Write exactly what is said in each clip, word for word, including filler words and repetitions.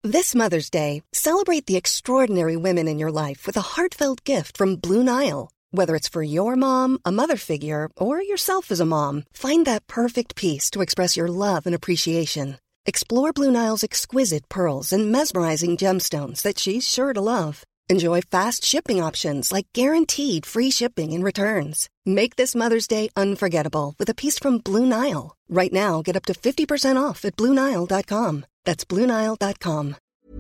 This Mother's Day, celebrate the extraordinary women in your life with a heartfelt gift from Blue Nile. Whether it's for your mom, a mother figure, or yourself as a mom, find that perfect piece to express your love and appreciation. Explore Blue Nile's exquisite pearls and mesmerizing gemstones that she's sure to love. Enjoy fast shipping options like guaranteed free shipping and returns. Make this Mother's Day unforgettable with a piece from Blue Nile. Right now, get up to fifty percent off at blue nile dot com. That's blue nile dot com.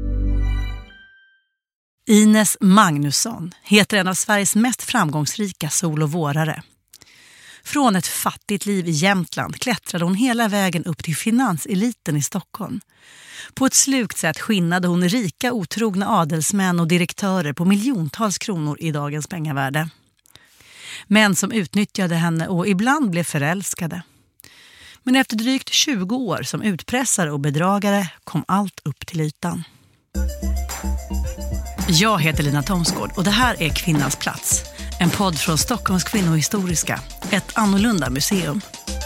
Ines Magnusson heter en av Sveriges mest framgångsrika solovårare. Från ett fattigt liv i Jämtland klättrade hon hela vägen upp till finanseliten i Stockholm. På ett slukt sätt skinnade hon rika otrogna adelsmän och direktörer på miljontals kronor i dagens pengavärde. Män som utnyttjade henne och ibland blev förälskade. Men efter drygt tjugo år som utpressare och bedragare kom allt upp till ytan. Jag heter Lina Thomsgård och det här är Kvinnans plats. En podd från Stockholms kvinnohistoriska, ett annorlunda museum.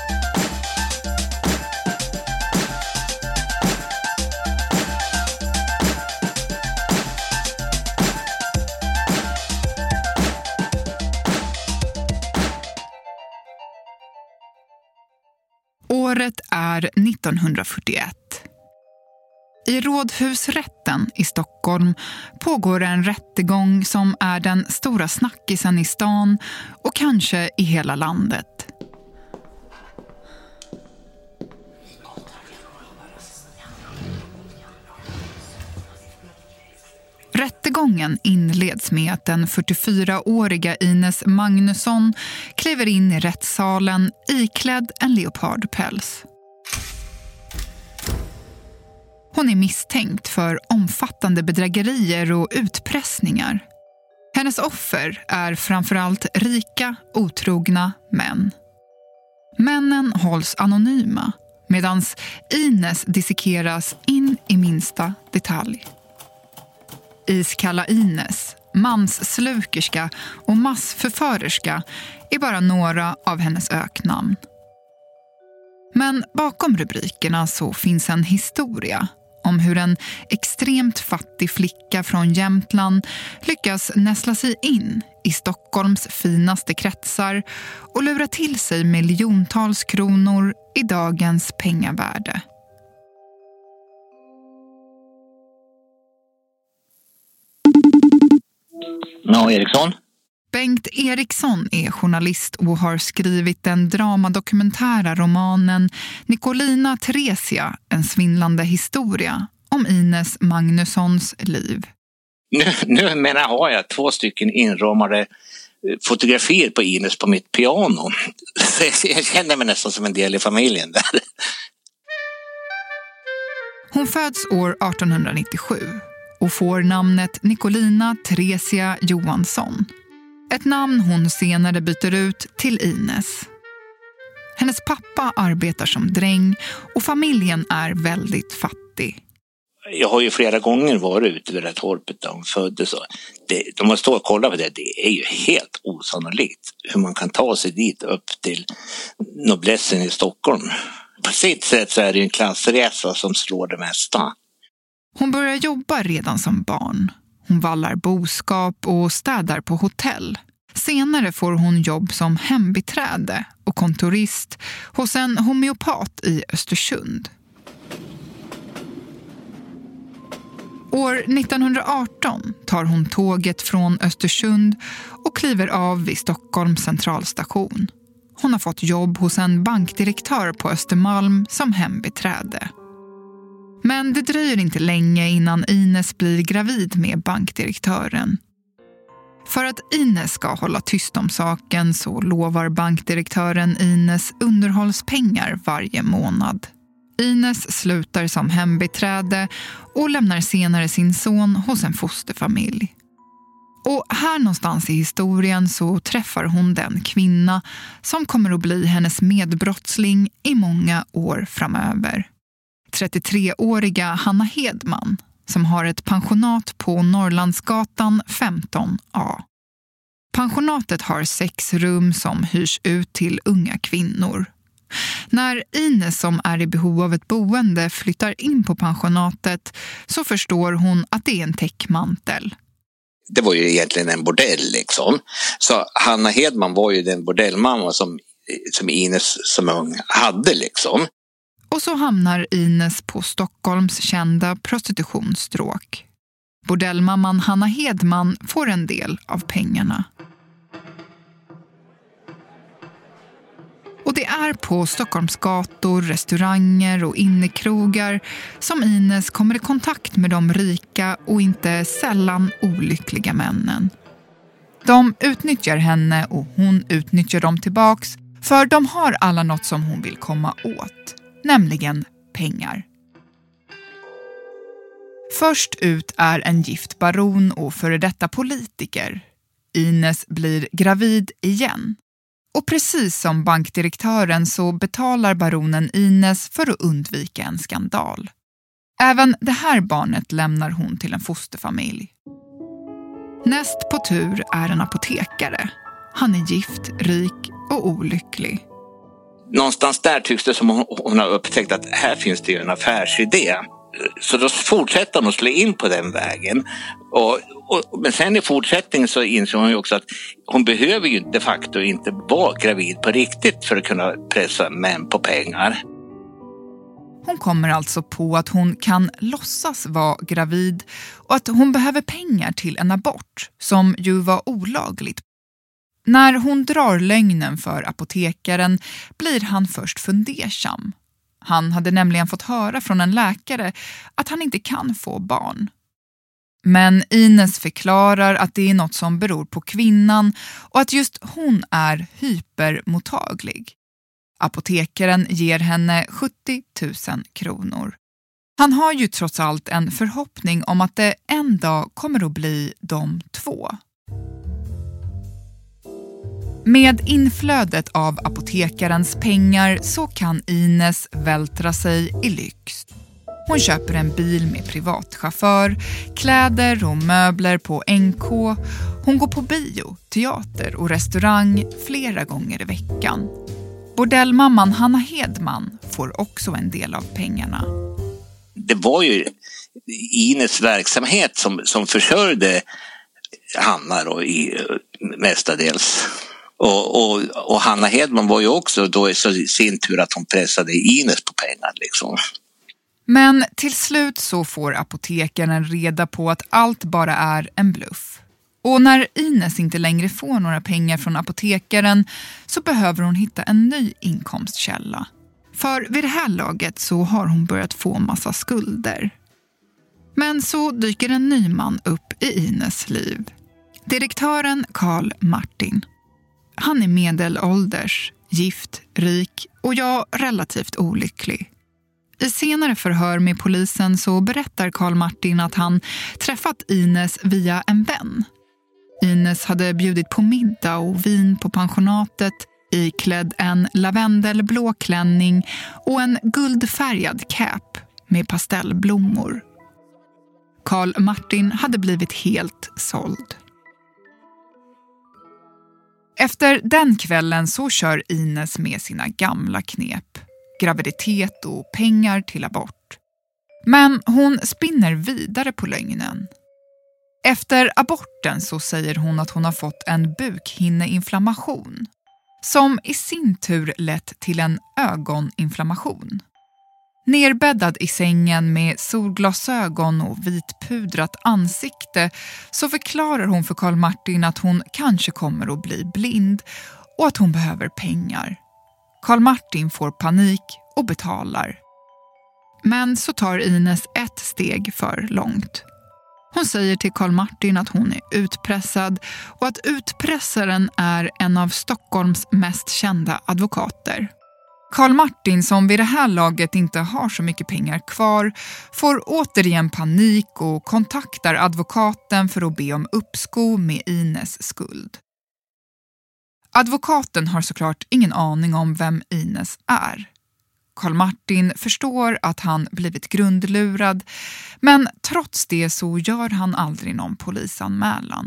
Året är nittonhundrafyrtioett. I Rådhusrätten i Stockholm pågår en rättegång som är den stora snackisen i stan och kanske i hela landet. Rättegången inleds med att den fyrtiofyraåriga Ines Magnusson kliver in i rättssalen iklädd en leopardpäls. Hon är misstänkt för omfattande bedrägerier och utpressningar. Hennes offer är framförallt rika, otrogna män. Männen hålls anonyma medan Ines dissekeras in i minsta detalj. Iskalla Ines, mansslukerska och massförförerska är bara några av hennes öknamn. Men bakom rubrikerna så finns en historia om hur en extremt fattig flicka från Jämtland lyckas näsla sig in i Stockholms finaste kretsar och lura till sig miljontals kronor i dagens pengavärde. Ja, Eriksson. Bengt Eriksson är journalist och har skrivit den dramadokumentära romanen Nicolina Theresia, en svindlande historia om Ines Magnussons liv. Nu, nu menar har jag två stycken inramade fotografier på Ines på mitt piano. Så jag känner mig nästan som en del i familjen där. Hon föds år artonhundranittiosju och får namnet Nicolina Theresia Johansson. Ett namn hon senare byter ut till Ines. Hennes pappa arbetar som dräng och familjen är väldigt fattig. Jag har ju flera gånger varit ute vid det här torpet där hon föddes. Det, de har stått och kollat på det. Det är ju helt osannolikt hur man kan ta sig dit upp till noblessen i Stockholm. På sitt sätt så är det en klassresa som slår det mesta. Hon börjar jobba redan som barn. Hon vallar boskap och städar på hotell. Senare får hon jobb som hembiträde och kontorist hos en homeopat i Östersund. År nittonhundraarton tar hon tåget från Östersund och kliver av vid Stockholms centralstation. Hon har fått jobb hos en bankdirektör på Östermalm som hembiträde. Men det dröjer inte länge innan Ines blir gravid med bankdirektören. För att Ines ska hålla tyst om saken så lovar bankdirektören Ines underhållspengar varje månad. Ines slutar som hembiträde och lämnar senare sin son hos en fosterfamilj. Och här någonstans i historien så träffar hon den kvinna som kommer att bli hennes medbrottsling i många år framöver. trettiotreåriga Hanna Hedman som har ett pensionat på Norrlandsgatan femton A. Pensionatet har sex rum som hyrs ut till unga kvinnor. När Ines som är i behov av ett boende flyttar in på pensionatet så förstår hon att det är en täckmantel. Det var ju egentligen en bordell liksom. Så Hanna Hedman var ju den bordellmamma som, som Ines som ung hade liksom. Och så hamnar Ines på Stockholms kända prostitutionsstråk. Bordellmamman Hanna Hedman får en del av pengarna. Och det är på Stockholms gator, restauranger och innekrogar som Ines kommer i kontakt med de rika och inte sällan olyckliga männen. De utnyttjar henne och hon utnyttjar dem tillbaks, för de har alla något som hon vill komma åt, nämligen pengar. Först ut är en gift baron och före detta politiker. Ines blir gravid igen. Och precis som bankdirektören så betalar baronen Ines för att undvika en skandal. Även det här barnet lämnar hon till en fosterfamilj. Näst på tur är en apotekare. Han är gift, rik och olycklig. Någonstans där tycks det som hon, hon har upptäckt att här finns det ju en affärsidé. Så då fortsätter hon att slå in på den vägen. Och, och, men sen i fortsättningen så inser hon ju också att hon behöver ju de facto inte vara gravid på riktigt för att kunna pressa män på pengar. Hon kommer alltså på att hon kan låtsas vara gravid och att hon behöver pengar till en abort som ju var olagligt. När hon drar lögnen för apotekaren blir han först fundersam. Han hade nämligen fått höra från en läkare att han inte kan få barn. Men Ines förklarar att det är något som beror på kvinnan och att just hon är hypermottaglig. Apotekaren ger henne sjuttio tusen kronor. Han har ju trots allt en förhoppning om att det en dag kommer att bli de två. Med inflödet av apotekarens pengar så kan Ines vältra sig i lyx. Hon köper en bil med privatchaufför, kläder och möbler på N K. Hon går på bio, teater och restaurang flera gånger i veckan. Bordellmamman Hanna Hedman får också en del av pengarna. Det var ju Ines verksamhet som, som försörjde Hanna då i, mestadels. Och, och, och Hanna Hedman var ju också då i sin tur att hon pressade Ines på pengar liksom. Men till slut så får apotekaren reda på att allt bara är en bluff. Och när Ines inte längre får några pengar från apotekaren så behöver hon hitta en ny inkomstkälla. För vid det här laget så har hon börjat få massa skulder. Men så dyker en ny man upp i Ines liv. Direktören Carl Martin. Han är medelålders, gift, rik och jag relativt olycklig. I senare förhör med polisen så berättar Carl Martin att han träffat Ines via en vän. Ines hade bjudit på middag och vin på pensionatet, iklädd en lavendelblå klänning och en guldfärgad cap med pastellblommor. Carl Martin hade blivit helt såld. Efter den kvällen så kör Ines med sina gamla knep. Graviditet och pengar till abort. Men hon spinner vidare på lögnen. Efter aborten så säger hon att hon har fått en bukhinneinflammation som i sin tur lett till en ögoninflammation. Nerbäddad i sängen med solglasögon och vitpudrat ansikte så förklarar hon för Carl Martin att hon kanske kommer att bli blind och att hon behöver pengar. Carl Martin får panik och betalar. Men så tar Ines ett steg för långt. Hon säger till Carl Martin att hon är utpressad och att utpressaren är en av Stockholms mest kända advokater. Carl Martin, som vid det här laget inte har så mycket pengar kvar, får återigen panik och kontaktar advokaten för att be om uppskov med Ines skuld. Advokaten har såklart ingen aning om vem Ines är. Carl Martin förstår att han blivit grundlurad, men trots det så gör han aldrig någon polisanmälan.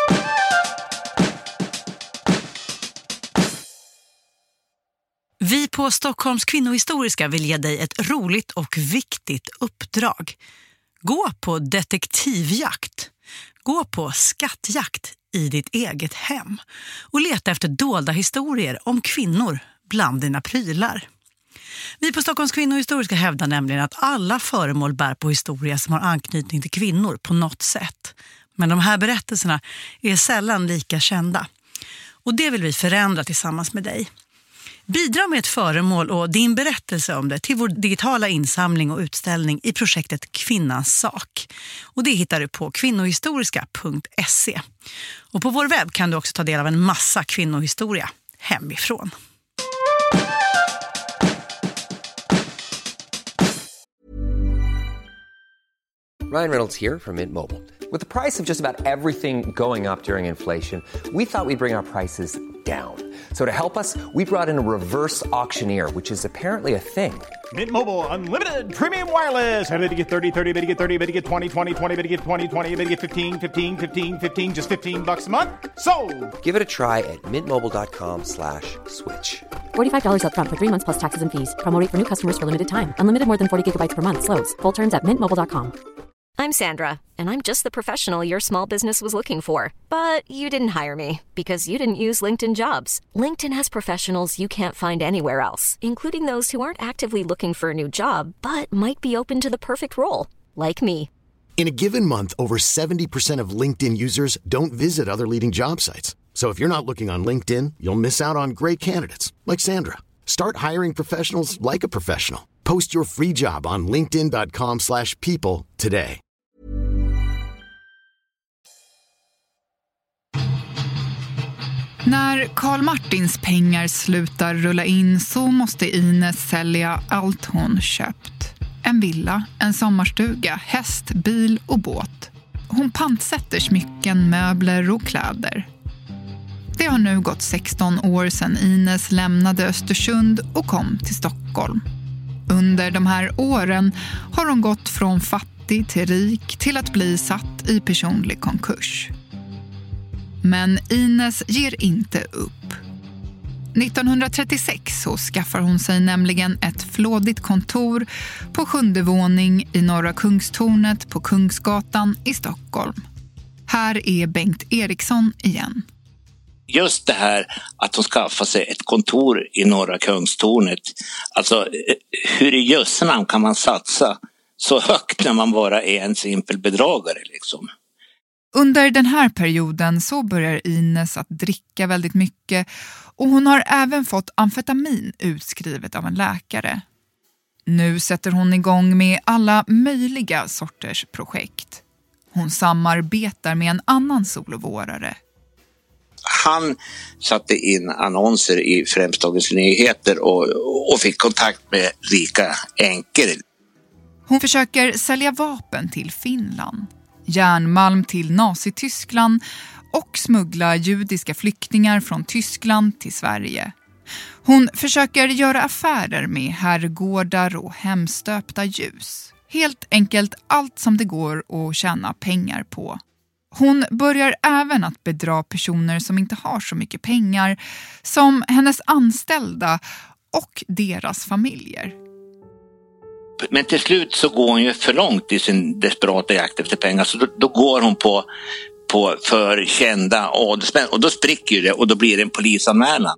Vi på Stockholms kvinnohistoriska vill ge dig ett roligt och viktigt uppdrag. Gå på detektivjakt. Gå på skattjakt i ditt eget hem och leta efter dolda historier om kvinnor bland dina prylar. Vi på Stockholms kvinnohistoriska hävdar nämligen att alla föremål bär på historia som har anknytning till kvinnor på något sätt. Men de här berättelserna är sällan lika kända. Och det vill vi förändra tillsammans med dig. Bidra med ett föremål och din berättelse om det till vår digitala insamling och utställning i projektet Kvinnans sak. Och det hittar du på kvinnohistoriska punkt se. Och på vår webb kan du också ta del av en massa kvinnohistoria hemifrån. Ryan Reynolds here from Mint Mobile. With the price of just about everything going up during inflation, we thought we'd bring our prices down. So to help us, we brought in a reverse auctioneer, which is apparently a thing. Mint Mobile Unlimited Premium Wireless. How to get thirty, thirty, how to get thirty, how to get twenty, twenty, twenty, how to get twenty, twenty, how to get fifteen, fifteen, fifteen, fifteen, just fifteen bucks a month? Sold! Give it a try at mintmobile.com slash switch. forty-five dollars up front for three months plus taxes and fees. Promo rate for new customers for limited time. Unlimited more than forty gigabytes per month. Slows full terms at mint mobile dot com. I'm Sandra, and I'm just the professional your small business was looking for. But you didn't hire me because you didn't use LinkedIn Jobs. LinkedIn has professionals you can't find anywhere else, including those who aren't actively looking for a new job, but might be open to the perfect role, like me. In a given month, over seventy percent of LinkedIn users don't visit other leading job sites. So if you're not looking on LinkedIn, you'll miss out on great candidates, like Sandra. Start hiring professionals like a professional. Post your free job on linkedin dot com slash people today. När Karl Martins pengar slutar rulla in så måste Ines sälja allt hon köpt. En villa, en sommarstuga, häst, bil och båt. Hon pantsätter smycken, möbler och kläder. Det har nu gått sexton år sedan Ines lämnade Östersund och kom till Stockholm. Under de här åren har hon gått från fattig till rik till att bli satt i personlig konkurs. Men Ines ger inte upp. nittonhundratrettiosex så skaffar hon sig nämligen ett flådigt kontor på sjunde våning i Norra Kungstornet på Kungsgatan i Stockholm. Här är Bengt Eriksson igen. Just det här att hon skaffar sig ett kontor i Norra Kungstornet. Alltså hur i jössenamn kan man satsa så högt när man bara är en simpel bedragare liksom? Under den här perioden så börjar Ines att dricka väldigt mycket och hon har även fått amfetamin utskrivet av en läkare. Nu sätter hon igång med alla möjliga sorters projekt. Hon samarbetar med en annan solovårare. Han satte in annonser i främst Dagens Nyheter och, och fick kontakt med rika änkor. Hon försöker sälja vapen till Finland, järnmalm till Nazityskland och smuggla judiska flyktingar från Tyskland till Sverige. Hon försöker göra affärer med herrgårdar och hemstöpta ljus. Helt enkelt allt som det går att tjäna pengar på. Hon börjar även att bedra personer som inte har så mycket pengar som hennes anställda och deras familjer. Men till slut så går hon ju för långt i sin desperata jakt efter pengar, så då, då går hon på, på för kända adelsmän och då spricker ju det och då blir det en polisanmälan.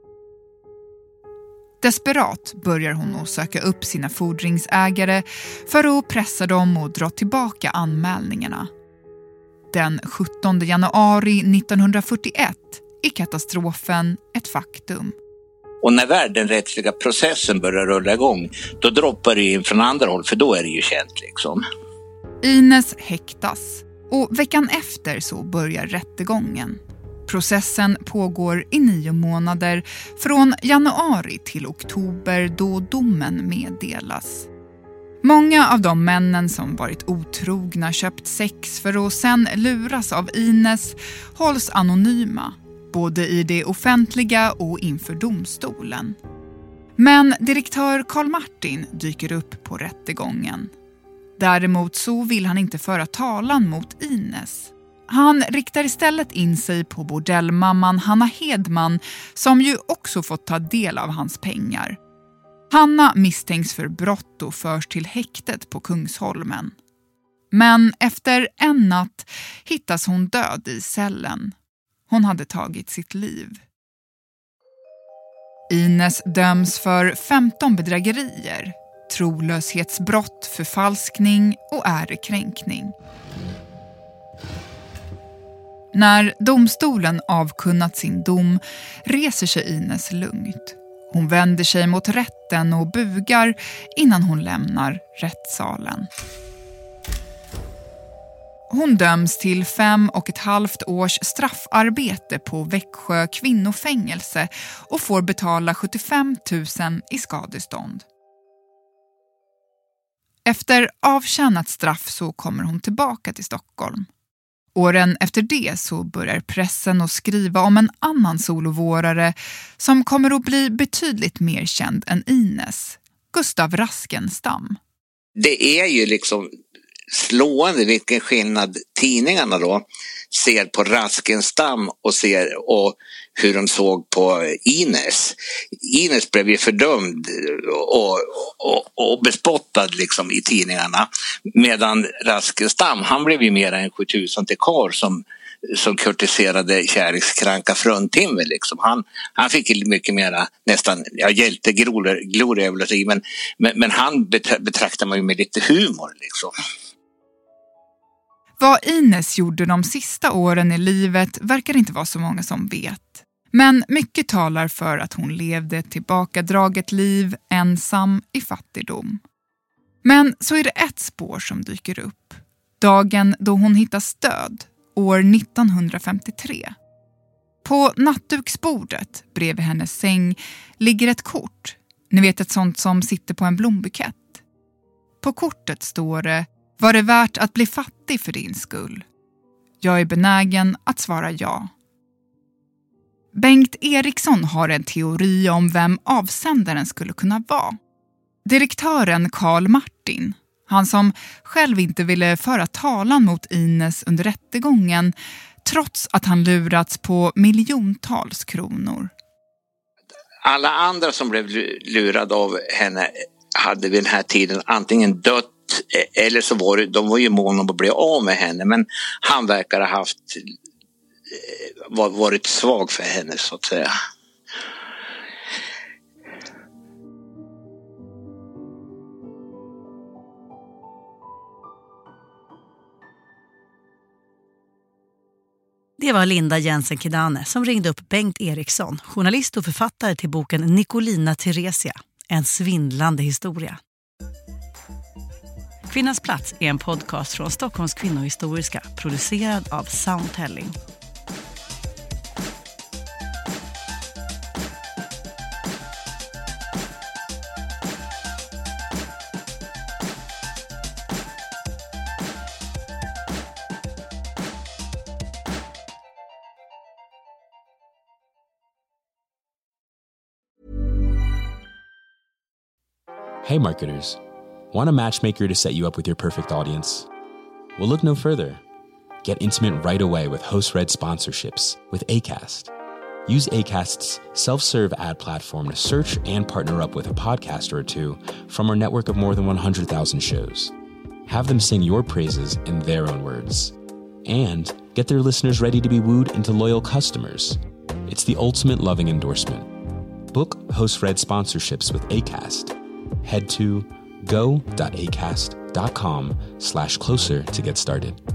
Desperat börjar hon att söka upp sina fordringsägare för att pressa dem och dra tillbaka anmälningarna. Den sjuttonde januari nittonhundrafyrtioett är katastrofen ett faktum. Och när väl den rättsliga processen börjar rulla igång, då droppar det in från andra håll, för då är det ju känt liksom. Ines häktas och veckan efter så börjar rättegången. Processen pågår i nio månader från januari till oktober då domen meddelas. Många av de männen som varit otrogna, köpt sex för att sen luras av Ines hålls anonyma, både i det offentliga och inför domstolen. Men direktör Karl Martin dyker upp på rättegången. Däremot så vill han inte föra talan mot Ines. Han riktar istället in sig på bordellmamman Hanna Hedman som ju också fått ta del av hans pengar. Hanna misstänks för brott och förs till häktet på Kungsholmen. Men efter en natt hittas hon död i cellen. Hon hade tagit sitt liv. Ines döms för femton bedrägerier, trolöshetsbrott, förfalskning och ärekränkning. När domstolen avkunnat sin dom reser sig Ines lugnt. Hon vänder sig mot rätten och bugar innan hon lämnar rättssalen. Hon döms till fem och ett halvt års straffarbete på Växjö kvinnofängelse och får betala sjuttiofem tusen i skadestånd. Efter avtjänat straff så kommer hon tillbaka till Stockholm. Åren efter det så börjar pressen att skriva om en annan solovårare som kommer att bli betydligt mer känd än Ines, Gustav Raskenstam. Det är ju liksom slående vilken skillnad tidningarna då ser på Raskenstam och ser och hur de såg på Ines. Ines blev ju fördömd och, och, och bespottad liksom i tidningarna, medan Raskenstam, han blev ju mer en sjutusen till karl som som kurtiserade kärlekskranka fruntimmer liksom. Han, han fick mycket mera nästan, ja, hjältegloria men, men, men han betraktar man ju med lite humor liksom. Vad Ines gjorde de sista åren i livet verkar inte vara så många som vet. Men mycket talar för att hon levde ett tillbakadraget liv ensam i fattigdom. Men så är det ett spår som dyker upp. Dagen då hon hittas död, år nittonhundrafemtiotre. På nattduksbordet bredvid hennes säng ligger ett kort. Ni vet, ett sånt som sitter på en blombukett. På kortet står det: var det värt att bli fattig för din skull? Jag är benägen att svara ja. Bengt Eriksson har en teori om vem avsändaren skulle kunna vara. Direktören Karl Martin, han som själv inte ville föra talan mot Ines under rättegången, trots att han lurats på miljontals kronor. Alla andra som blev lurade av henne hade vid den här tiden antingen dött eller så var det, de var ju måna om att bli av med henne, men han verkar ha haft var, varit svag för henne så att säga. Det var Linda Jensen Kidane som ringde upp Bengt Eriksson, journalist och författare till boken Nicolina Theresia, en svindlande historia. Kvinnans plats är en podcast från Stockholms kvinnohistoriska, producerad av Soundtelling. Hey marketers, want a matchmaker to set you up with your perfect audience? Well, look no further. Get intimate right away with host-read sponsorships with Acast. Use Acast's self-serve ad platform to search and partner up with a podcaster or two from our network of more than one hundred thousand shows. Have them sing your praises in their own words. And get their listeners ready to be wooed into loyal customers. It's the ultimate loving endorsement. Book host-read sponsorships with Acast. Head to go.acast.com slash closer to get started.